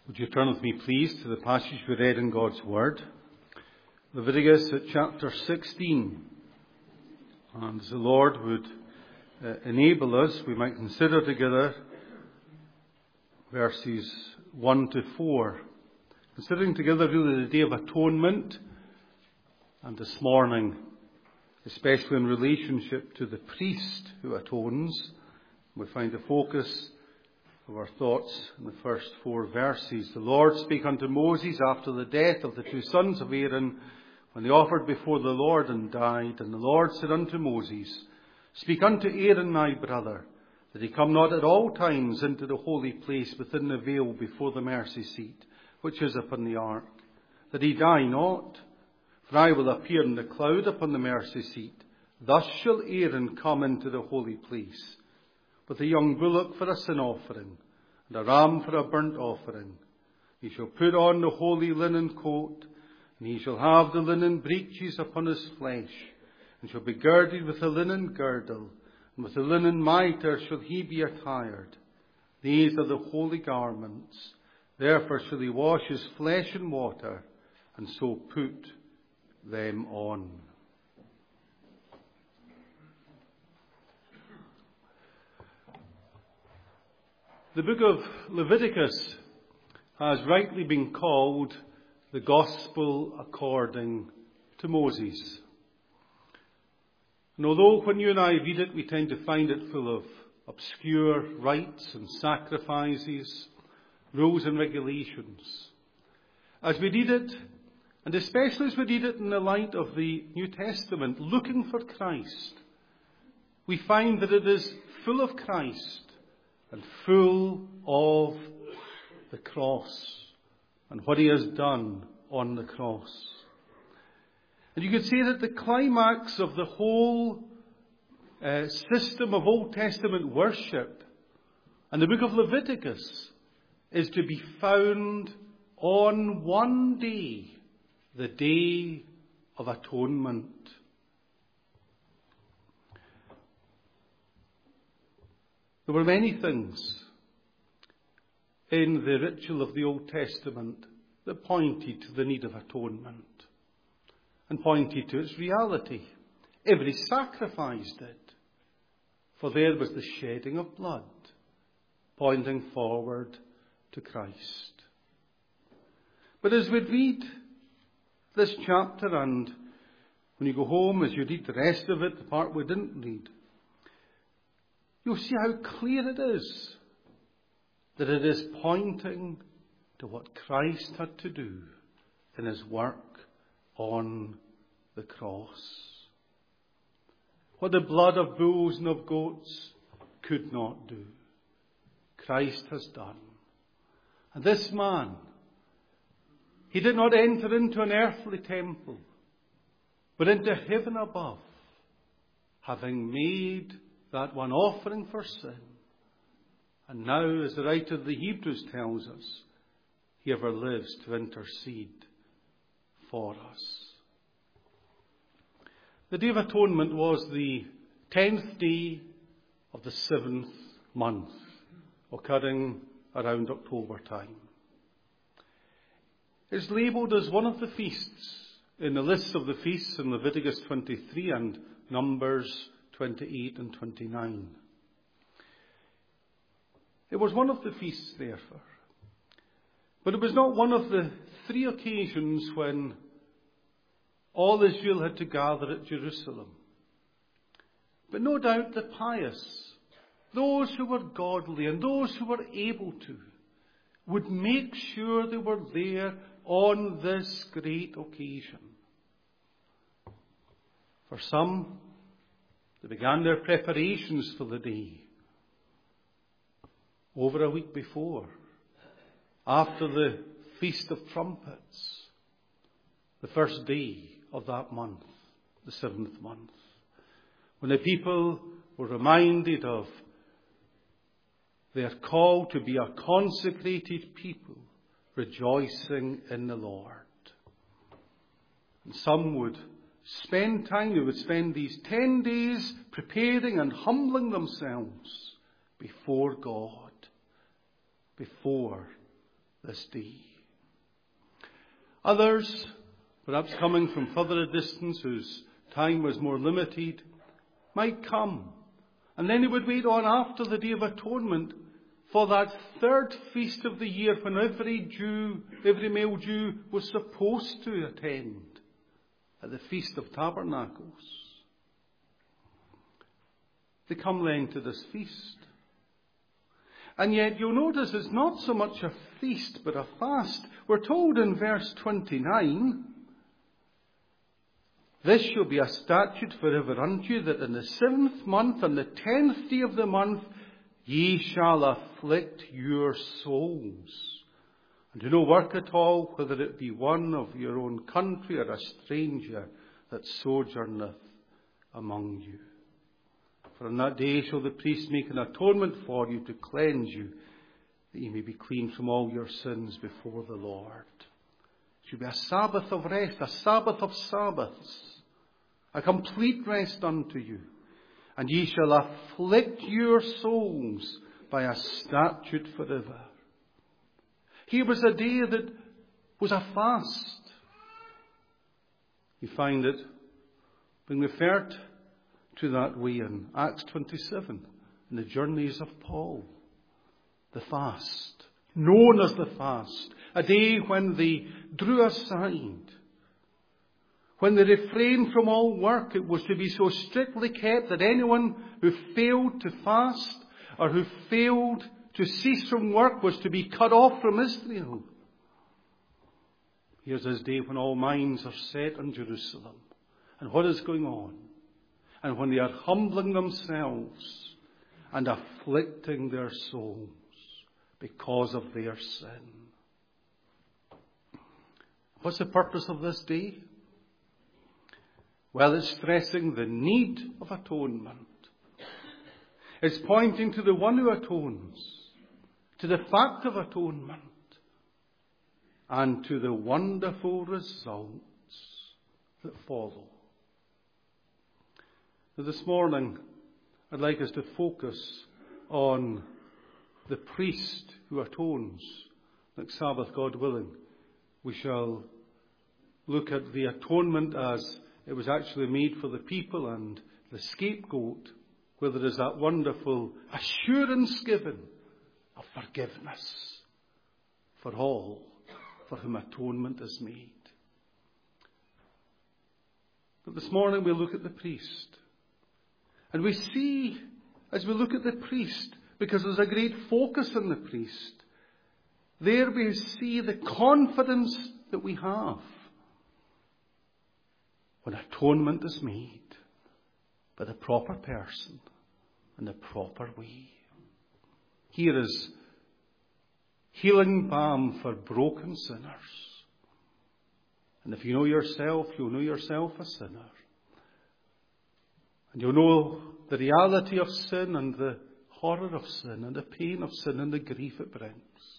Would you turn with me, please, to the passage we read in God's Word, Leviticus at chapter 16. And as the Lord would enable us, we might consider together verses 1 to 4. Considering together really the Day of Atonement, and this morning, especially in relationship to the priest who atones, we find the focus of our thoughts in the first 4 verses. The Lord spake unto Moses after the death of the 2 sons of Aaron, when they offered before the Lord and died. And the Lord said unto Moses, Speak unto Aaron my brother, that he come not at all times into the holy place within the veil before the mercy seat, which is upon the ark, that he die not. For I will appear in the cloud upon the mercy seat. Thus shall Aaron come into the holy place, with a young bullock for a sin offering, and a ram for a burnt offering. He shall put on the holy linen coat, and he shall have the linen breeches upon his flesh, and shall be girded with a linen girdle, and with a linen mitre shall he be attired. These are the holy garments. Therefore shall he wash his flesh in water, and so put them on. The book of Leviticus has rightly been called the Gospel according to Moses. And although when you and I read it, we tend to find it full of obscure rites and sacrifices, rules and regulations, as we read it, and especially as we read it in the light of the New Testament, looking for Christ, we find that it is full of Christ and full of the cross and what he has done on the cross. And you could say that the climax of the whole system of Old Testament worship and the book of Leviticus is to be found on one day, the Day of Atonement. There were many things in the ritual of the Old Testament that pointed to the need of atonement and pointed to its reality. Every sacrifice did, for there was the shedding of blood, pointing forward to Christ. But as we read this chapter, and when you go home, as you read the rest of it, the part we didn't read, you'll see how clear it is that it is pointing to what Christ had to do in his work on the cross. What the blood of bulls and of goats could not do, Christ has done. And this man, he did not enter into an earthly temple, but into heaven above, having made that one offering for sin. And now, as the writer of the Hebrews tells us, he ever lives to intercede for us. The Day of Atonement was the 10th day of the 7th month, occurring around October time. It's labelled as one of the feasts in the list of the feasts in Leviticus 23 and Numbers 28 and 29. It was one of the feasts, therefore. But it was not one of the 3 occasions when all Israel had to gather at Jerusalem. But no doubt the pious, those who were godly and those who were able to, would make sure they were there on this great occasion. For some, they began their preparations for the day over a week before, after the Feast of Trumpets, the first day of that month, the 7th month, when the people were reminded of their call to be a consecrated people, rejoicing in the Lord. And some would spend time, they would spend these 10 days preparing and humbling themselves before God, before this day. Others, perhaps coming from further distance, whose time was more limited, might come. And then they would wait on after the Day of Atonement for that third feast of the year when every male Jew was supposed to attend, at the Feast of Tabernacles. They come then to this feast. And yet you'll notice it's not so much a feast but a fast. We're told in verse 29, "This shall be a statute forever unto you, that in the 7th month, on the 10th day of the month, ye shall afflict your souls, and do no work at all, whether it be one of your own country or a stranger that sojourneth among you. For on that day shall the priest make an atonement for you to cleanse you, that ye may be clean from all your sins before the Lord." It shall be a Sabbath of rest, a Sabbath of Sabbaths, a complete rest unto you. And ye shall afflict your souls by a statute forever. Here was a day that was a fast. You find it being referred to that way in Acts 27, in the journeys of Paul. The fast, known as the fast, a day when they drew aside, when they refrained from all work. It was to be so strictly kept that anyone who failed to fast or who failed to cease from work was to be cut off from Israel. Here's this day when all minds are set on Jerusalem and what is going on, and when they are humbling themselves and afflicting their souls because of their sin. What's the purpose of this day? Well, it's stressing the need of atonement. It's pointing to the one who atones, to the fact of atonement, and to the wonderful results that follow. Now, this morning, I'd like us to focus on the priest who atones. Next Sabbath, God willing, we shall look at the atonement as it was actually made for the people, and the scapegoat, where there is that wonderful assurance given of forgiveness for all for whom atonement is made. But this morning we look at the priest. And we see, as we look at the priest, because there's a great focus on the priest, there we see the confidence that we have when atonement is made by the proper person in the proper way. Here is healing balm for broken sinners. And if you know yourself, you'll know yourself a sinner. And you'll know the reality of sin and the horror of sin and the pain of sin and the grief it brings.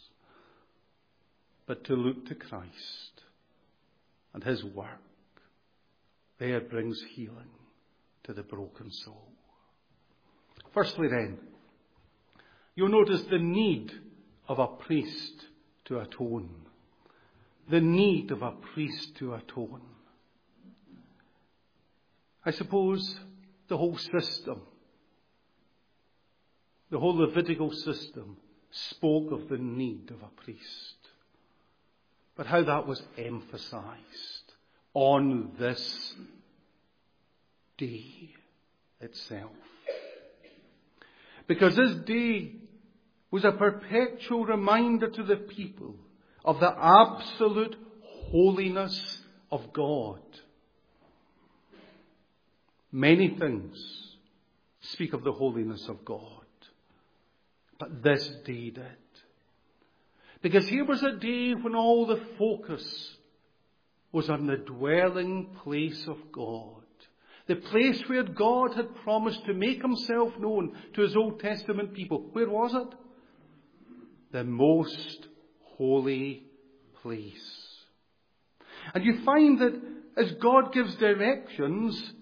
But to look to Christ and His work, there brings healing to the broken soul. Firstly then, you'll notice the need of a priest to atone. The need of a priest to atone. I suppose the whole system, the whole Levitical system, spoke of the need of a priest. But how that was emphasized on this day itself. Because this day was a perpetual reminder to the people of the absolute holiness of God. Many things speak of the holiness of God, but this day did. Because here was a day when all the focus was on the dwelling place of God. The place where God had promised to make Himself known to His Old Testament people. Where was it? The most holy place. And you find that as God gives directions,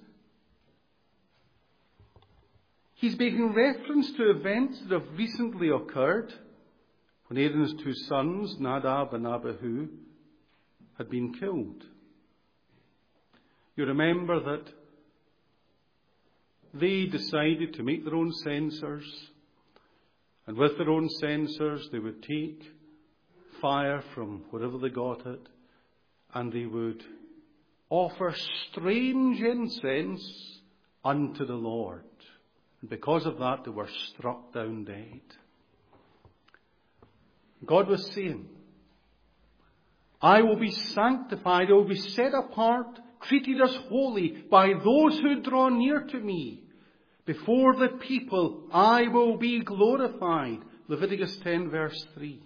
He's making reference to events that have recently occurred when Aaron's two sons, Nadab and Abihu, had been killed. You remember that they decided to make their own censers, and with their own censers they would take fire from wherever they got it, and they would offer strange incense unto the Lord. And because of that, they were struck down dead. God was saying, I will be sanctified, I will be set apart, treated as holy by those who draw near to me. Before the people, I will be glorified. Leviticus 10 verse 3.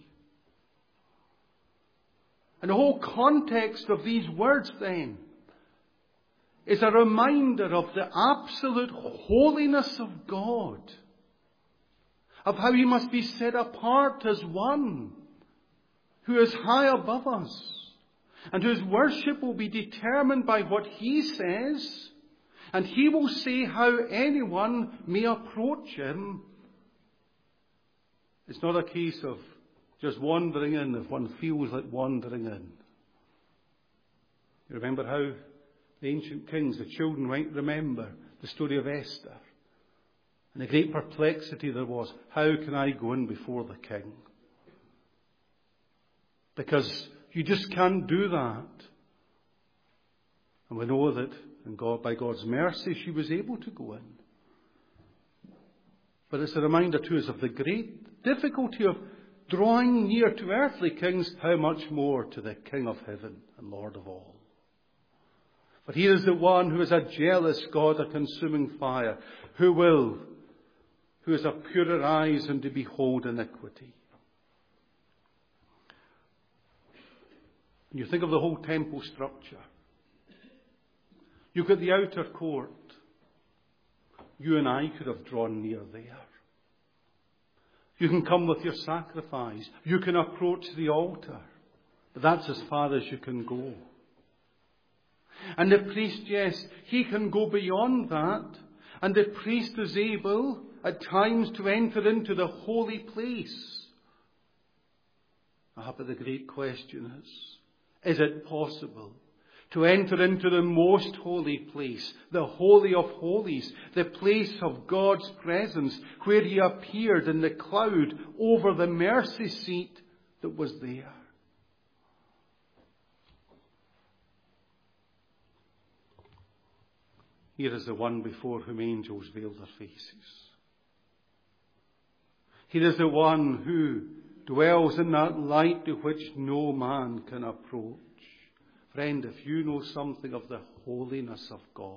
And the whole context of these words then is a reminder of the absolute holiness of God, of how He must be set apart as one who is high above us, and whose worship will be determined by what He says, and He will say how anyone may approach Him. It's not a case of just wandering in if one feels like wandering in. You remember how the ancient kings, the children might remember the story of Esther, and the great perplexity there was, how can I go in before the king? Because you just can't do that. And we know that by God's mercy she was able to go in. But it's a reminder to us of the great difficulty of drawing near to earthly kings, how much more to the King of heaven and Lord of all. But here is the one who is a jealous God, a consuming fire, who is of purer eyes and to behold iniquity. When you think of the whole temple structure, you've got the outer court. You and I could have drawn near there. You can come with your sacrifice. You can approach the altar. But that's as far as you can go. And the priest, yes, he can go beyond that. And the priest is able at times to enter into the holy place. But the great question is it possible to enter into the most holy place, the Holy of Holies, the place of God's presence, where He appeared in the cloud over the mercy seat that was there? Here is the one before whom angels veil their faces. Here is the one who dwells in that light to which no man can approach. Friend, if you know something of the holiness of God,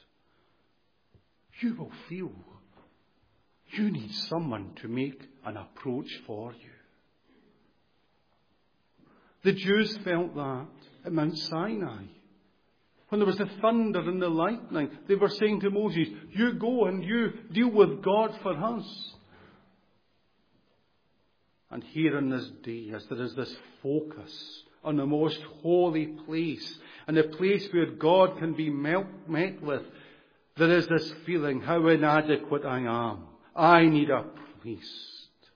you will feel you need someone to make an approach for you. The Jews felt that at Mount Sinai. When there was the thunder and the lightning, they were saying to Moses, you go and you deal with God for us. And here in this day, as there is this focus on the most holy place, and the place where God can be met with, there is this feeling how inadequate I am. I need a priest.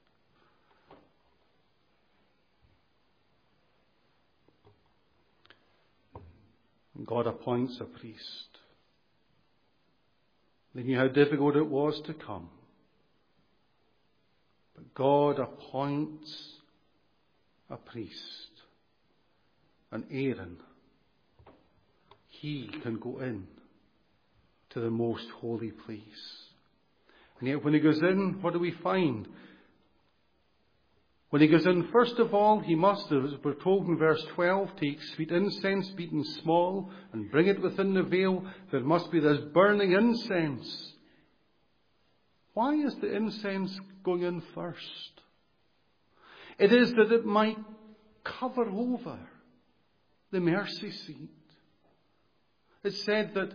God appoints a priest. They knew how difficult it was to come. But God appoints a priest. And Aaron, he can go in to the most holy place. And yet when he goes in, what do we find? When he goes in, first of all, he must, as we're told in verse 12, take sweet incense beaten small and bring it within the veil. There must be this burning incense. Why is the incense going in first? It is that it might cover over the mercy seat. It said that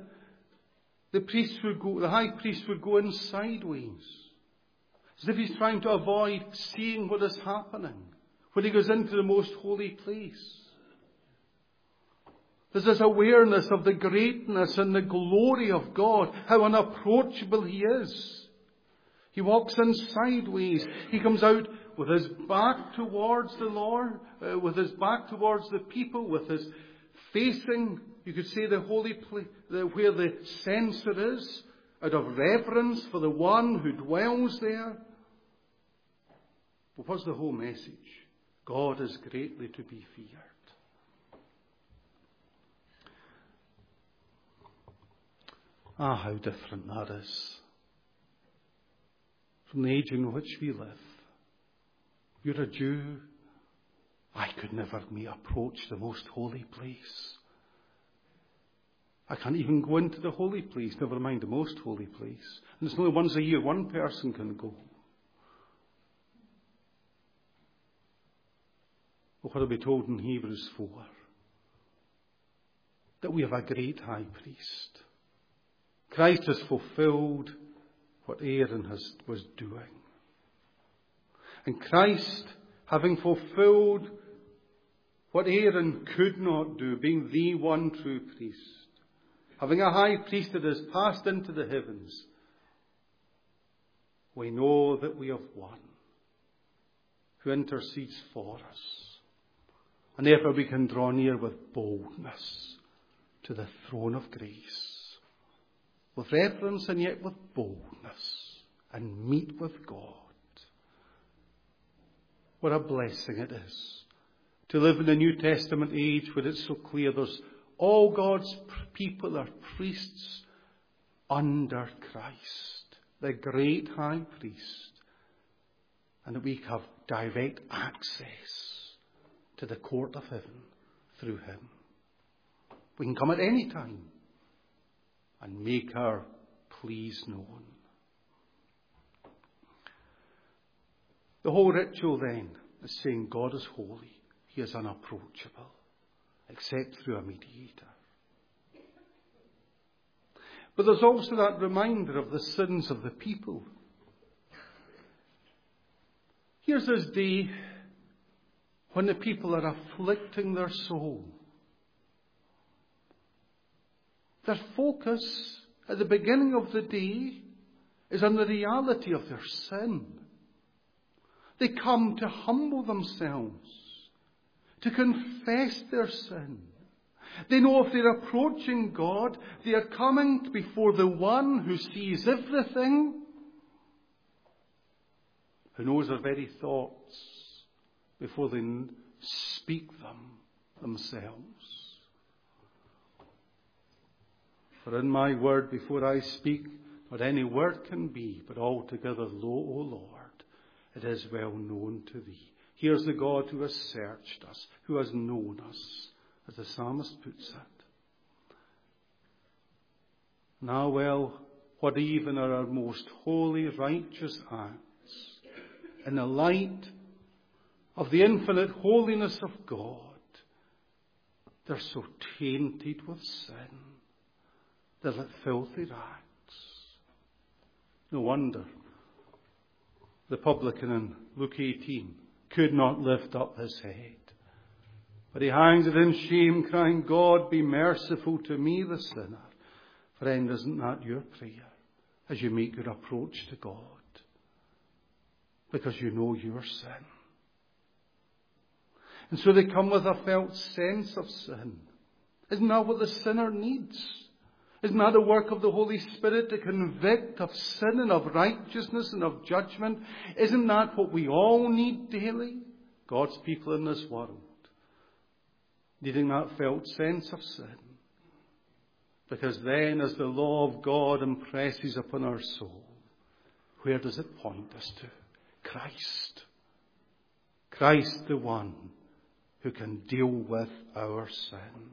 the high priest would go in sideways, as if he's trying to avoid seeing what is happening when he goes into the most holy place. There's this awareness of the greatness and the glory of God, how unapproachable He is. He walks in sideways. He comes out with his back towards the Lord, with his back towards the people, with his facing, you could say, the holy place, where the censer is, out of reverence for the one who dwells there. But what's the whole message? God is greatly to be feared. Ah, how different that is from the age in which we live. You're a Jew. I could never approach the most holy place. I can't even go into the holy place, never mind the most holy place. And it's only once a year one person can go. But what are we told in Hebrews 4? That we have a great high priest. Christ has fulfilled what Aaron was doing. And Christ, having fulfilled what Aaron could not do, being the one true priest, having a high priest that has passed into the heavens, we know that we have one who intercedes for us. And therefore we can draw near with boldness to the throne of grace. With reverence and yet with boldness, and meet with God. What a blessing it is to live in the New Testament age where it's so clear there's all God's people are priests under Christ, the great high priest, and that we have direct access to the court of heaven through him. We can come at any time and make our pleas known. The whole ritual then is saying God is holy. He is unapproachable, except through a mediator. But there's also that reminder of the sins of the people. Here's this day when the people are afflicting their soul. Their focus at the beginning of the day is on the reality of their sin. They come to humble themselves, to confess their sin. They know if they're approaching God, they are coming before the one who sees everything, who knows their very thoughts before they speak them themselves. For in my word before I speak, not any word can be, but altogether lo, O Lord, it is well known to thee. Here's the God who has searched us, who has known us, as the psalmist puts it. Now, well, what even are our most holy, righteous acts in the light of the infinite holiness of God? They're so tainted with sin. They're like filthy rags. No wonder the publican in Luke 18 could not lift up his head, but he hangs it in shame, crying, God, be merciful to me, the sinner. Friend, isn't that your prayer as you make your approach to God? Because you know your sin. And so they come with a felt sense of sin. Isn't that what the sinner needs? Isn't that the work of the Holy Spirit to convict of sin and of righteousness and of judgment? Isn't that what we all need daily? God's people in this world, needing that felt sense of sin. Because then as the law of God impresses upon our soul, where does it point us to? Christ. Christ, the one who can deal with our sin.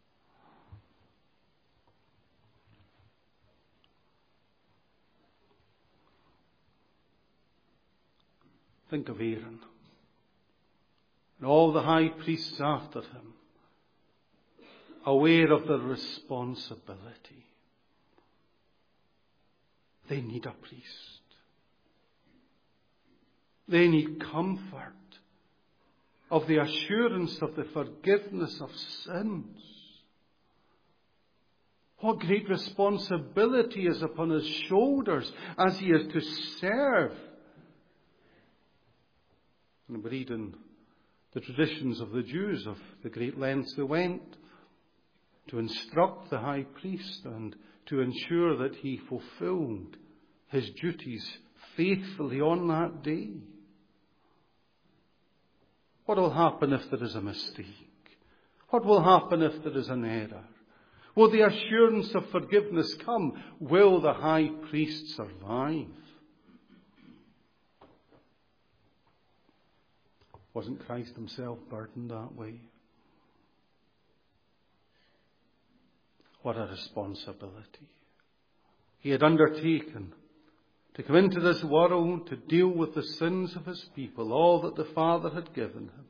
Think of Aaron and all the high priests after him, aware of their responsibility. They need a priest. They need comfort of the assurance of the forgiveness of sins. What great responsibility is upon his shoulders as he is to serve And we read in the traditions of the Jews of the great lengths they went to instruct the high priest and to ensure that he fulfilled his duties faithfully on that day. What will happen if there is a mistake? What will happen if there is an error? Will the assurance of forgiveness come? Will the high priest survive? Wasn't Christ himself burdened that way? What a responsibility. He had undertaken to come into this world to deal with the sins of his people, all that the Father had given him.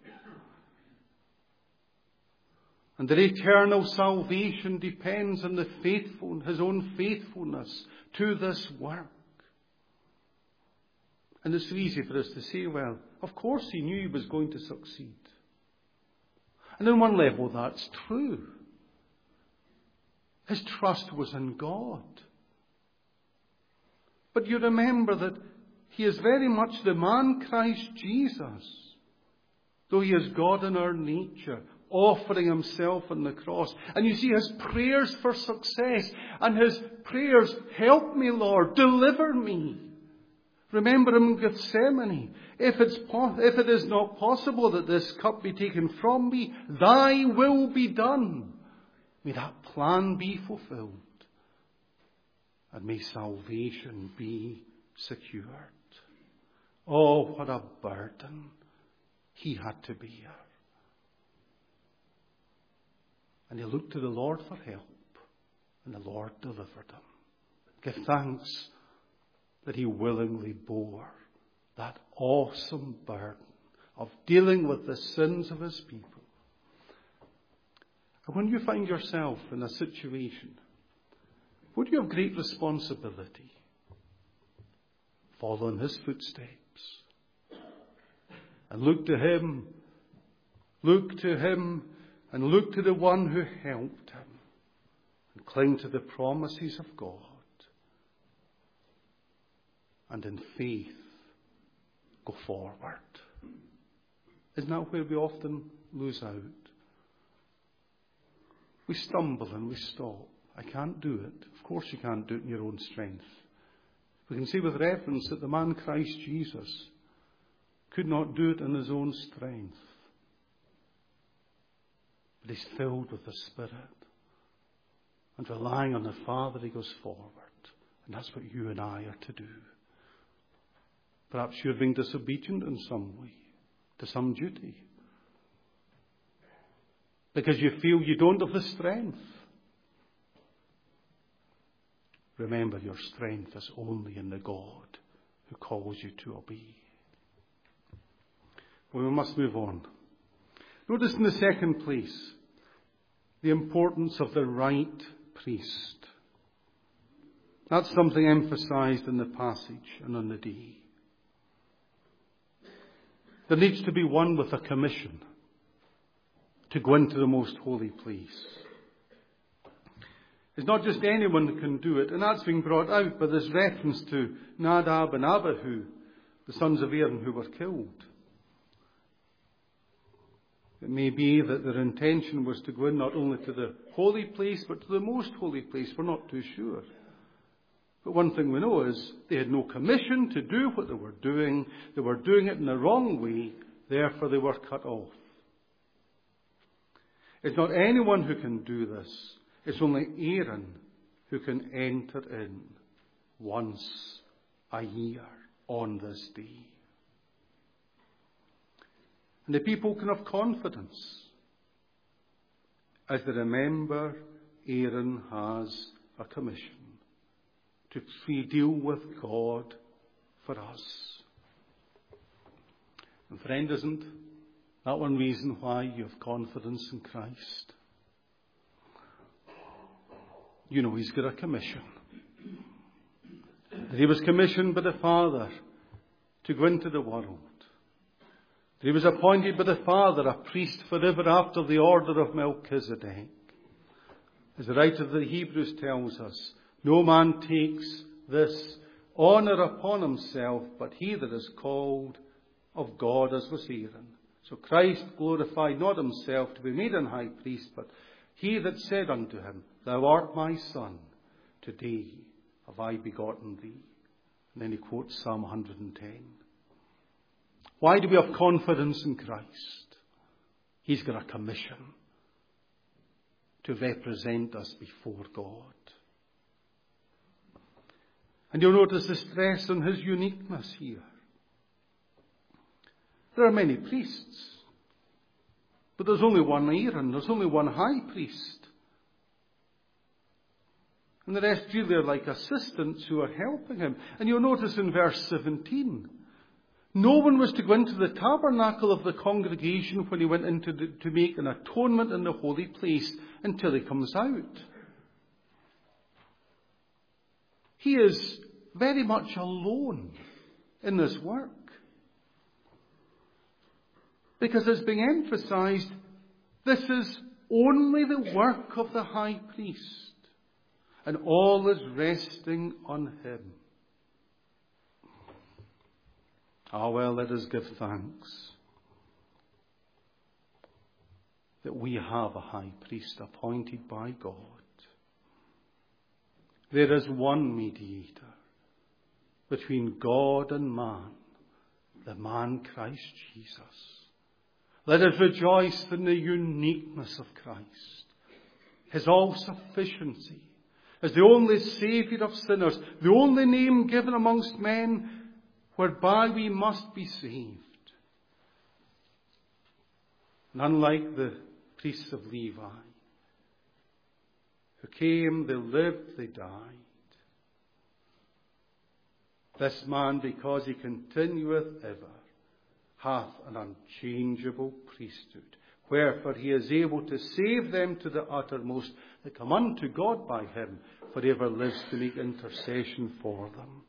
And their eternal salvation depends on his own faithfulness to this work. And it's so easy for us to say, well, of course he knew he was going to succeed. And on one level that's true. His trust was in God. But you remember that he is very much the man Christ Jesus, though he is God in our nature, offering himself on the cross. And you see his prayers for success and his prayers, help me, Lord, deliver me. Remember him in Gethsemane. If it is not possible that this cup be taken from me, thy will be done. May that plan be fulfilled. And may salvation be secured. Oh, what a burden he had to bear. And he looked to the Lord for help. And the Lord delivered him. Give thanks that he willingly bore that awesome burden of dealing with the sins of his people. And when you find yourself in a situation, would you have great responsibility? Follow in his footsteps. And look to him. Look to him. And look to the one who helped him. And cling to the promises of God. And in faith, go forward. Isn't that where we often lose out? We stumble and we stop. I can't do it. Of course you can't do it in your own strength. We can say with reference that the man Christ Jesus could not do it in his own strength. But he's filled with the Spirit. And relying on the Father, he goes forward. And that's what you and I are to do. Perhaps you're being disobedient in some way, to some duty. Because you feel you don't have the strength. Remember, your strength is only in the God who calls you to obey. Well, we must move on. Notice in the second place, the importance of the right priest. That's something emphasized in the passage and on the day. There needs to be one with a commission to go into the most holy place. It's not just anyone who can do it, and that's being brought out by this reference to Nadab and Abihu, the sons of Aaron who were killed. It may be that their intention was to go in not only to the holy place, but to the most holy place. We're not too sure. But one thing we know is they had no commission to do what they were doing. They were doing it in the wrong way. Therefore, they were cut off. It's not anyone who can do this. It's only Aaron who can enter in once a year on this day. And the people can have confidence as they remember Aaron has a commission to deal with God for us. And friend, isn't that one reason why you have confidence in Christ? You know he's got a commission. That he was commissioned by the Father to go into the world. That he was appointed by the Father a priest forever after the order of Melchizedek. As the writer of the Hebrews tells us, no man takes this honour upon himself, but he that is called of God as was Aaron. So Christ glorified not himself to be made an high priest, but he that said unto him, Thou art my son, today have I begotten thee. And then he quotes Psalm 110. Why do we have confidence in Christ? He's got a commission to represent us before God. And you'll notice the stress on his uniqueness here. There are many priests, but there's only one Aaron, there's only one high priest. And the rest really are like assistants who are helping him. And you'll notice in verse 17, no one was to go into the tabernacle of the congregation when he went into to make an atonement in the holy place until he comes out. He is very much alone in this work. Because it's being emphasized, this is only the work of the high priest. And all is resting on him. Well, let us give thanks that we have a high priest appointed by God. There is one mediator between God and man, the man Christ Jesus. Let us rejoice in the uniqueness of Christ, his all-sufficiency, as the only Saviour of sinners, the only name given amongst men whereby we must be saved. And unlike the priests of Levi, who came, they lived, they died, this man, because he continueth ever, hath an unchangeable priesthood, wherefore he is able to save them to the uttermost that come unto God by him, for he ever lives to make intercession for them.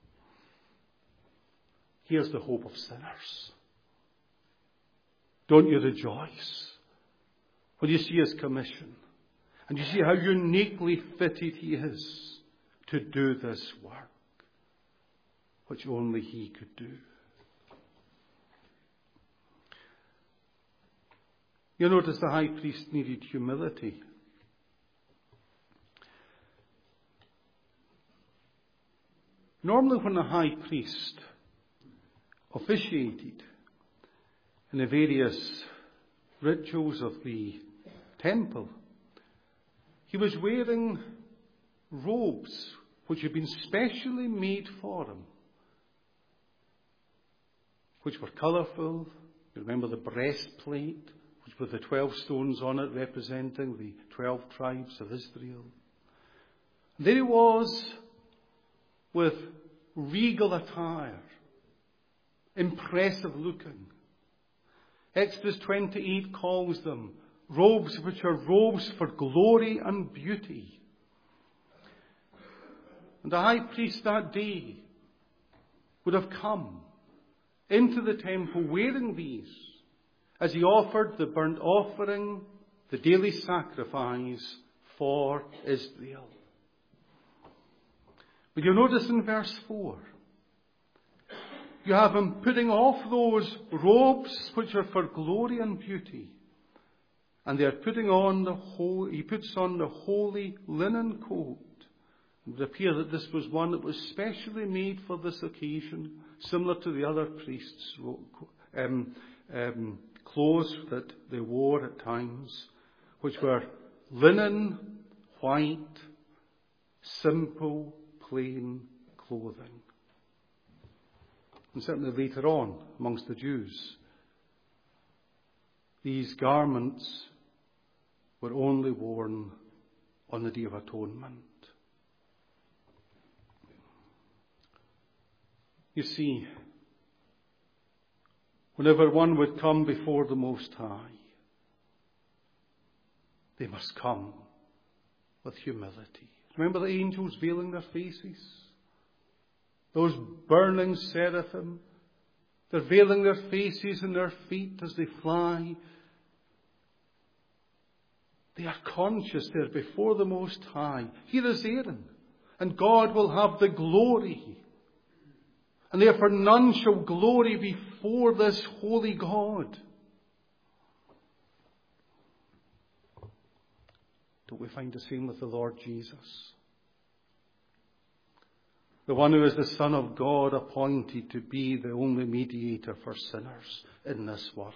Here's the hope of sinners. Don't you rejoice when you see his commission and you see how uniquely fitted he is to do this work, which only he could do. You notice the high priest needed humility. Normally when the high priest officiated in the various rituals of the temple, he was wearing robes which had been specially made for him, which were colourful. You remember the breastplate, which with the 12 stones on it representing the 12 tribes of Israel. And there he was with regal attire, impressive looking. Exodus 28 calls them robes which are robes for glory and beauty. And the high priest that day would have come into the temple wearing these as he offered the burnt offering, the daily sacrifice for Israel. But you'll notice in verse 4, you have him putting off those robes which are for glory and beauty. And they are putting on he puts on the holy linen coat. It would appear that this was one that was specially made for this occasion, similar to the other priests' clothes that they wore at times, which were linen, white, simple, plain clothing. And certainly later on, amongst the Jews, these garments were only worn on the Day of Atonement. You see, whenever one would come before the Most High, they must come with humility. Remember the angels veiling their faces? Those burning seraphim, they're veiling their faces and their feet as they fly. They are conscious they're before the Most High. Here is Aaron, and God will have the glory And therefore none shall glory before this holy God. Don't we find the same with the Lord Jesus? The one who is the Son of God, appointed to be the only mediator for sinners in this world.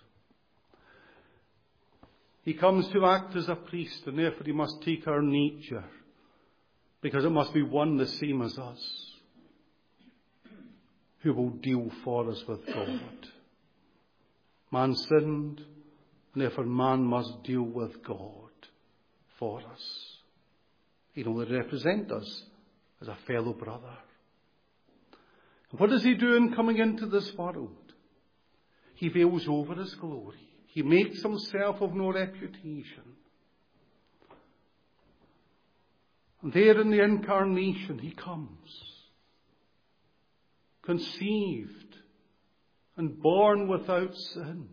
He comes to act as a priest, and therefore he must take our nature, because it must be one the same as us, who will deal for us with God. Man sinned, and therefore man must deal with God for us. He will represent us as a fellow brother. And what does he do in coming into this world? He veils over his glory. He makes himself of no reputation. And there in the incarnation he comes, conceived and born without sin.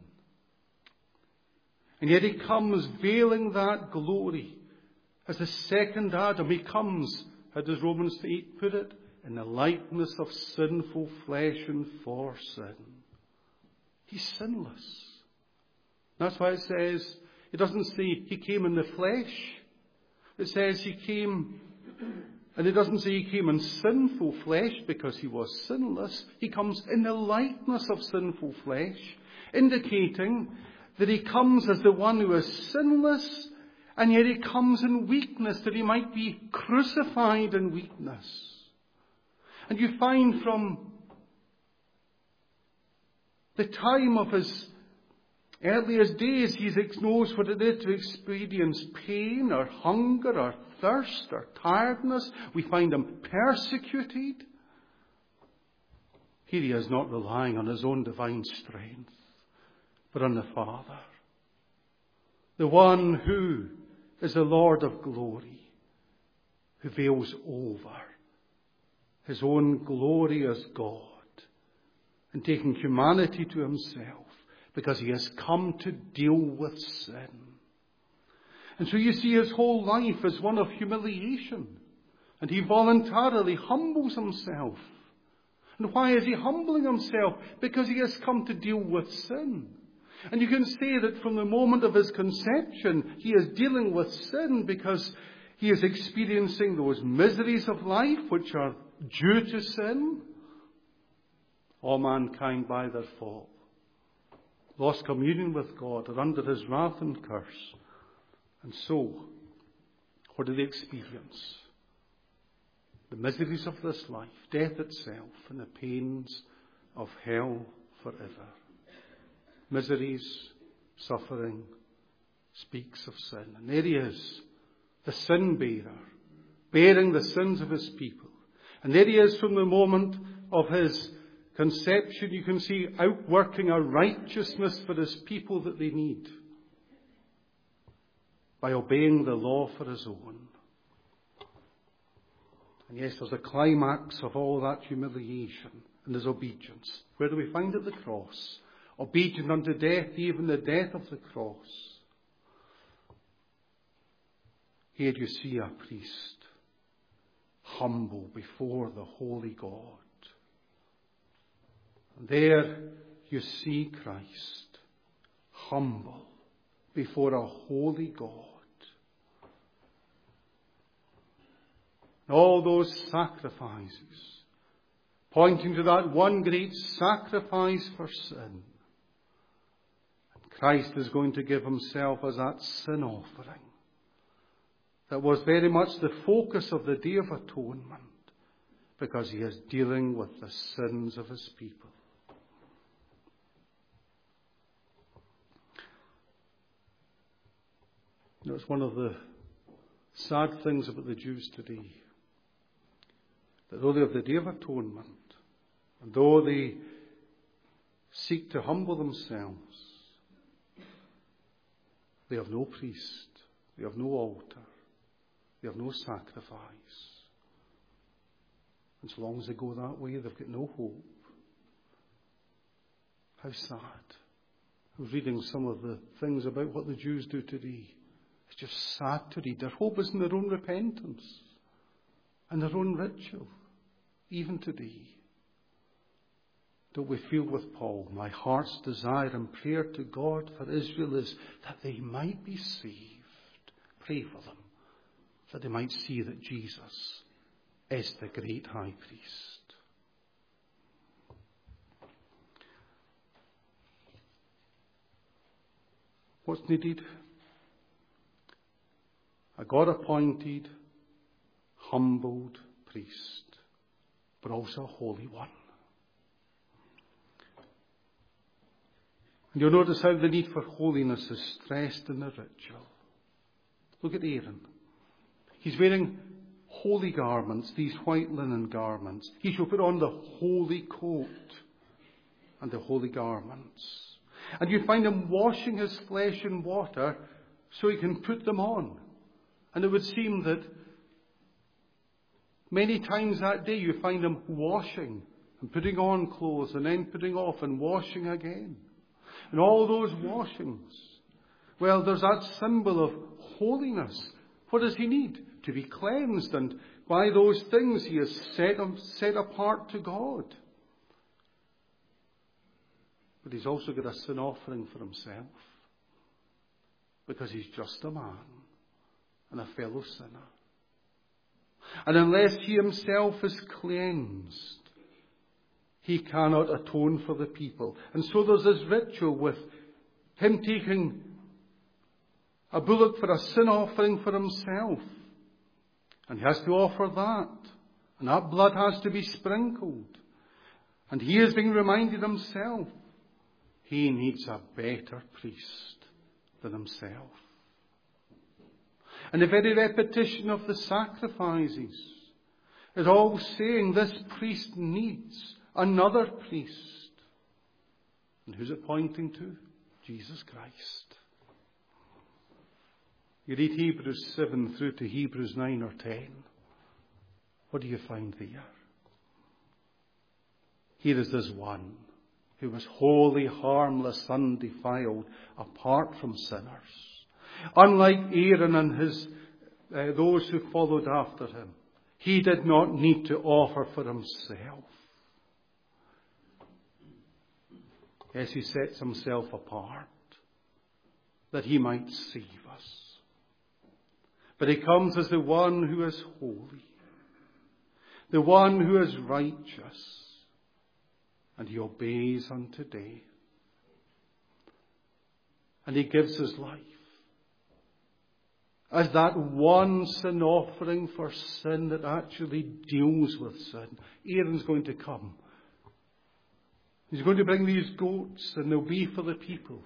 And yet he comes veiling that glory as the second Adam. He comes, how does Romans 8 put it? In the likeness of sinful flesh and for sin. He's sinless. That's why it says, it doesn't say he came in the flesh. It says he came, and it doesn't say he came in sinful flesh because he was sinless. He comes in the likeness of sinful flesh, indicating that he comes as the one who is sinless, and yet he comes in weakness, that he might be crucified in weakness. And you find from the time of his earliest days, he knows what it is to experience pain or hunger or thirst or tiredness. We find him persecuted. Here he is not relying on his own divine strength, but on the Father. The one who is the Lord of glory, who veils over his own glory as God and taking humanity to himself, because he has come to deal with sin. And so you see his whole life as one of humiliation. And he voluntarily humbles himself. And why is he humbling himself? Because he has come to deal with sin. And you can say that from the moment of his conception, he is dealing with sin because he is experiencing those miseries of life which are due to sin. All mankind by their fall lost communion with God, are under his wrath and curse. And so, what do they experience? The miseries of this life, death itself, and the pains of hell forever. Miseries, suffering, speaks of sin. And there he is, the sin bearer, bearing the sins of his people. And there he is from the moment of his conception, you can see, outworking a righteousness for his people that they need by obeying the law for his own. And yes, there's a climax of all that humiliation and his obedience. Where do we find it? The cross. Obedient unto death, even the death of the cross. Here you see a priest humble before the holy God. And there you see Christ humble before a holy God. And all those sacrifices pointing to that one great sacrifice for sin. And Christ is going to give himself as that sin offering that was very much the focus of the Day of Atonement, because he is dealing with the sins of his people. You know, it's one of the sad things about the Jews today, that though they have the Day of Atonement, and though they seek to humble themselves, they have no priest, they have no altar, they have no sacrifice. And so long as they go that way, they've got no hope. How sad. I was reading some of the things about what the Jews do today. It's just sad to read. Their hope is in their own repentance and their own ritual, even today. Don't we feel with Paul, my heart's desire and prayer to God for Israel is that they might be saved. Pray for them, that they might see that Jesus is the great high priest. What's needed? A God-appointed, humbled priest, but also a holy one. And you'll notice how the need for holiness is stressed in the ritual. Look at Aaron. He's wearing holy garments, these white linen garments. He shall put on the holy coat and the holy garments. And you find him washing his flesh in water so he can put them on. And it would seem that many times that day you find him washing and putting on clothes and then putting off and washing again. And all those washings, well, there's that symbol of holiness. What does he need? To be cleansed, and by those things he is set apart to God. But he's also got a sin offering for himself, because he's just a man and a fellow sinner. And unless he himself is cleansed, he cannot atone for the people. And so there's this ritual with him taking a bullock for a sin offering for himself. And he has to offer that. And that blood has to be sprinkled. And he is being reminded himself, he needs a better priest than himself. And the very repetition of the sacrifices is all saying this priest needs another priest. And who's it pointing to? Jesus Christ. You read Hebrews 7 through to Hebrews 9 or 10. What do you find there? Here is this one who was holy, harmless, undefiled, apart from sinners. Unlike Aaron and those who followed after him, he did not need to offer for himself. Yes, he sets himself apart that he might save us. But he comes as the one who is holy, the one who is righteous, and he obeys unto death. And he gives his life as that one sin offering for sin that actually deals with sin. Aaron's going to come. He's going to bring these goats, and they'll be for the people.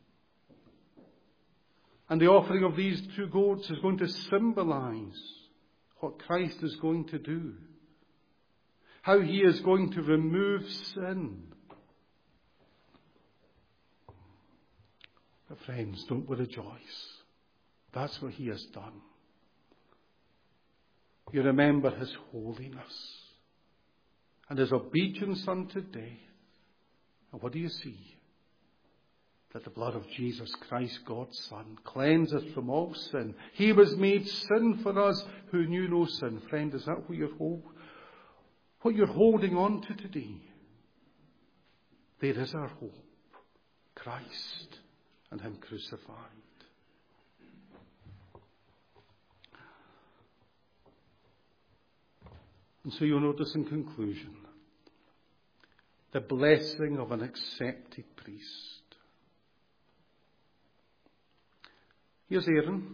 And the offering of these 2 goats is going to symbolize what Christ is going to do. How he is going to remove sin. But friends, don't we rejoice? That's what he has done. You remember his holiness and his obedience unto death. And what do you see? That the blood of Jesus Christ, God's Son, cleanses from all sin. He was made sin for us who knew no sin. Friend, is that what you're holding on to today? There is our hope. Christ and him crucified. And so you'll notice in conclusion, the blessing of an accepted priest. Here's Aaron.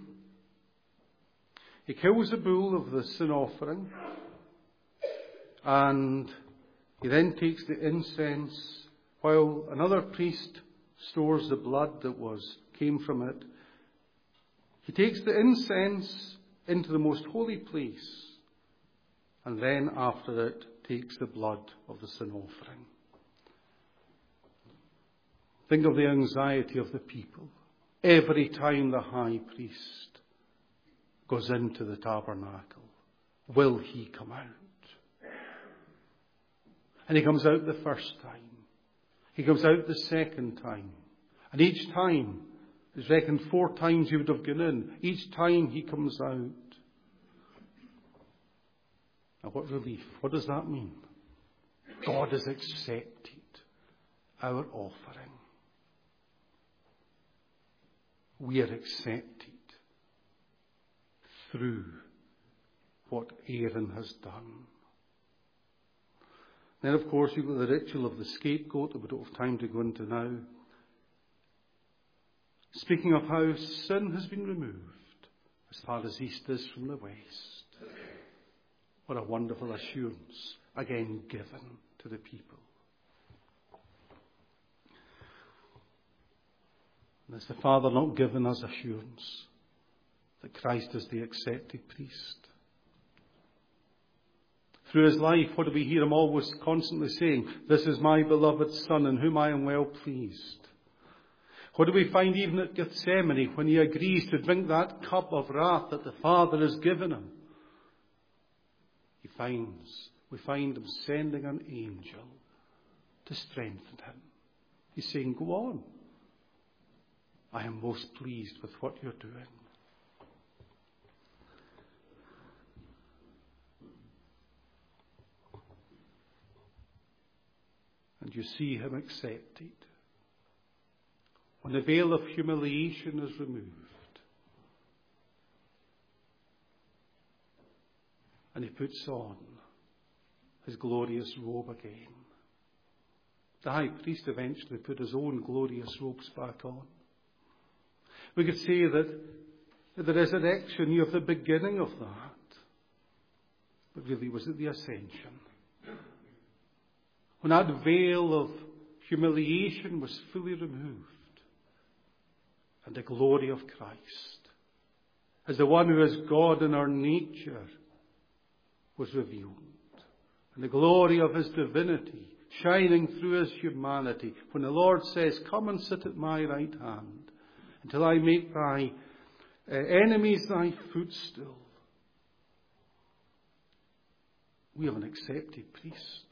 He kills the bull of the sin offering, and he then takes the incense while another priest stores the blood that came from it. He takes the incense into the most holy place, and then after it takes the blood of the sin offering. Think of the anxiety of the people. Every time the high priest goes into the tabernacle, will he come out? And he comes out the first time. He comes out the second time. And each time, it's reckoned 4 times he would have gone in. Each time he comes out. Now what relief? What does that mean? God is accepted. our offering. We are accepted through what Aaron has done. Then, of course, you've got the ritual of the scapegoat that we don't have time to go into now. Speaking of how sin has been removed as far as east is from the west. What a wonderful assurance, again given to the people. And has the Father not given us assurance that Christ is the accepted priest? Through his life, what do we hear him always constantly saying? This is my beloved Son, in whom I am well pleased. What do we find even at Gethsemane when he agrees to drink that cup of wrath that the Father has given him? We find him sending an angel to strengthen him. He's saying, go on. I am most pleased with what you're doing. And you see him accepted. When the veil of humiliation is removed, and he puts on his glorious robe again. The high priest eventually put his own glorious robes back on. We could say that the resurrection, you have the beginning of that. But really, was it the ascension? When that veil of humiliation was fully removed, and the glory of Christ, as the one who is God in our nature, was revealed. And the glory of his divinity shining through his humanity. When the Lord says, come and sit at my right hand until I make thy enemies thy footstool. We have an accepted priest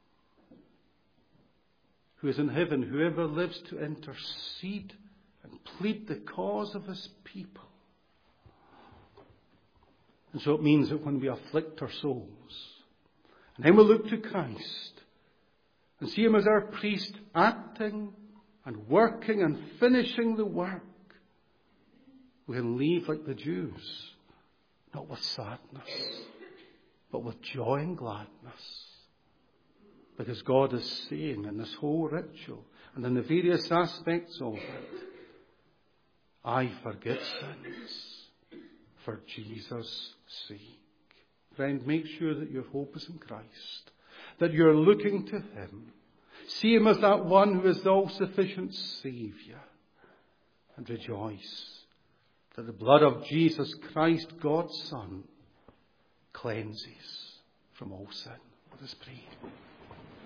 who is in heaven, whoever lives to intercede and plead the cause of his people. And so it means that when we afflict our souls, and then we look to Christ and see him as our priest, acting and working and finishing the work, we can leave like the Jews, not with sadness, but with joy and gladness. Because God is saying in this whole ritual and in the various aspects of it, I forgive sins for Jesus' sake. Friend, make sure that your hope is in Christ, that you're looking to him. See him as that one who is the all-sufficient Saviour, and rejoice that the blood of Jesus Christ, God's Son, cleanses from all sin. Let us pray.